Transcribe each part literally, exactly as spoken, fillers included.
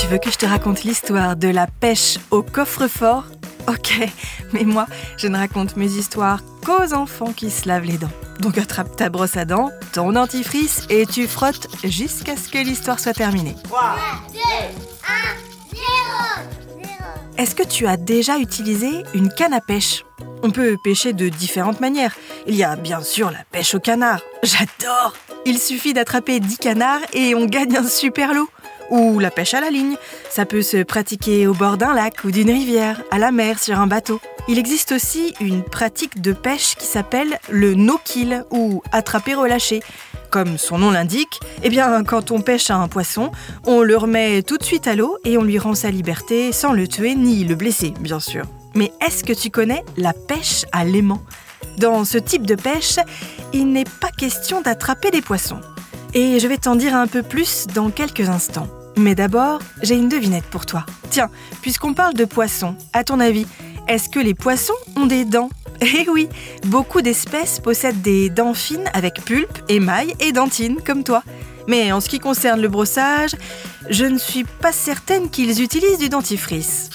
veux que je te raconte l'histoire de la pêche au coffre-fort? Ok, mais moi, je ne raconte mes histoires qu'aux enfants qui se lavent les dents. Donc attrape ta brosse à dents, ton dentifrice et tu frottes jusqu'à ce que l'histoire soit terminée. trois, deux, un, zéro. Est-ce que tu as déjà utilisé une canne à pêche? On peut pêcher de différentes manières. Il y a bien sûr la pêche au canard. J'adore! Il suffit d'attraper dix canards et on gagne un super lot. Ou la pêche à la ligne. Ça peut se pratiquer au bord d'un lac ou d'une rivière, à la mer, sur un bateau. Il existe aussi une pratique de pêche qui s'appelle le no-kill ou attraper-relâcher. Comme son nom l'indique, eh bien, quand on pêche un poisson, on le remet tout de suite à l'eau et on lui rend sa liberté sans le tuer ni le blesser, bien sûr. Mais est-ce que tu connais la pêche à l'aimant? Dans ce type de pêche, il n'est pas question d'attraper des poissons. Et je vais t'en dire un peu plus dans quelques instants. Mais d'abord, j'ai une devinette pour toi. Tiens, puisqu'on parle de poissons, à ton avis, est-ce que les poissons ont des dents? Eh oui, beaucoup d'espèces possèdent des dents fines avec pulpe, émail et dentine, comme toi. Mais en ce qui concerne le brossage, je ne suis pas certaine qu'ils utilisent du dentifrice.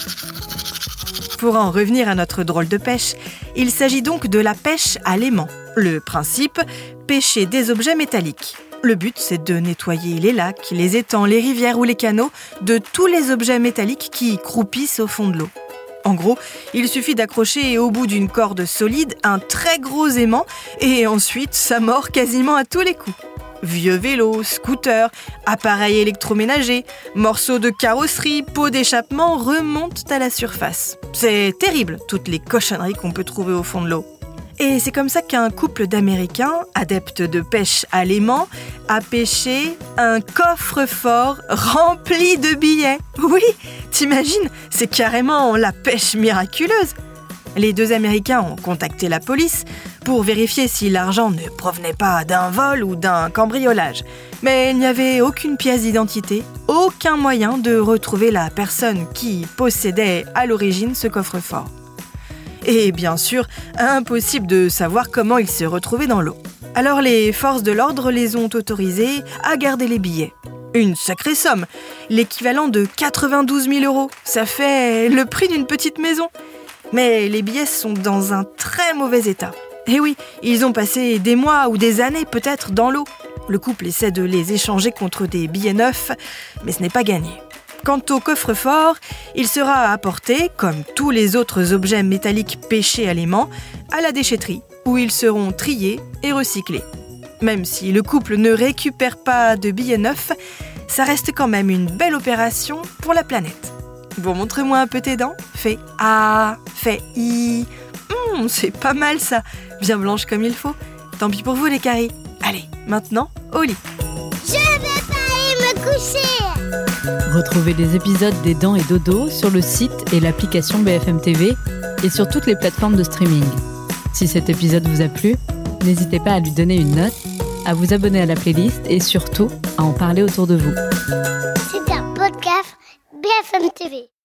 Pour en revenir à notre drôle de pêche, il s'agit donc de la pêche à l'aimant. Le principe, pêcher des objets métalliques. Le but, c'est de nettoyer les lacs, les étangs, les rivières ou les canaux de tous les objets métalliques qui croupissent au fond de l'eau. En gros, il suffit d'accrocher au bout d'une corde solide un très gros aimant et ensuite ça mord quasiment à tous les coups. Vieux vélos, scooters, appareils électroménagers, morceaux de carrosserie, pots d'échappement remontent à la surface. C'est terrible, toutes les cochonneries qu'on peut trouver au fond de l'eau. Et c'est comme ça qu'un couple d'Américains, adeptes de pêche à l'aimant, a pêché un coffre-fort rempli de billets. Oui, t'imagines, c'est carrément la pêche miraculeuse. Les deux Américains ont contacté la police pour vérifier si l'argent ne provenait pas d'un vol ou d'un cambriolage. Mais il n'y avait aucune pièce d'identité, aucun moyen de retrouver la personne qui possédait à l'origine ce coffre-fort. Et bien sûr, impossible de savoir comment ils se retrouvaient dans l'eau. Alors les forces de l'ordre les ont autorisés à garder les billets. Une sacrée somme, l'équivalent de quatre-vingt-douze mille euros. Ça fait le prix d'une petite maison. Mais les billets sont dans un très mauvais état. Et oui, ils ont passé des mois ou des années peut-être dans l'eau. Le couple essaie de les échanger contre des billets neufs, mais ce n'est pas gagné. Quant au coffre-fort, il sera apporté, comme tous les autres objets métalliques pêchés à l'aimant, à la déchetterie, où ils seront triés et recyclés. Même si le couple ne récupère pas de billets neufs, ça reste quand même une belle opération pour la planète. Bon, montre-moi un peu tes dents. Fais A, fais I. Hum, c'est pas mal ça, bien blanche comme il faut. Tant pis pour vous les caries. Allez, maintenant, au lit. Je vais pas aller me coucher. Retrouvez les épisodes des Dents et Dodo sur le site et l'application B F M T V et sur toutes les plateformes de streaming. Si cet épisode vous a plu, n'hésitez pas à lui donner une note, à vous abonner à la playlist et surtout à en parler autour de vous. C'est un podcast B F M T V.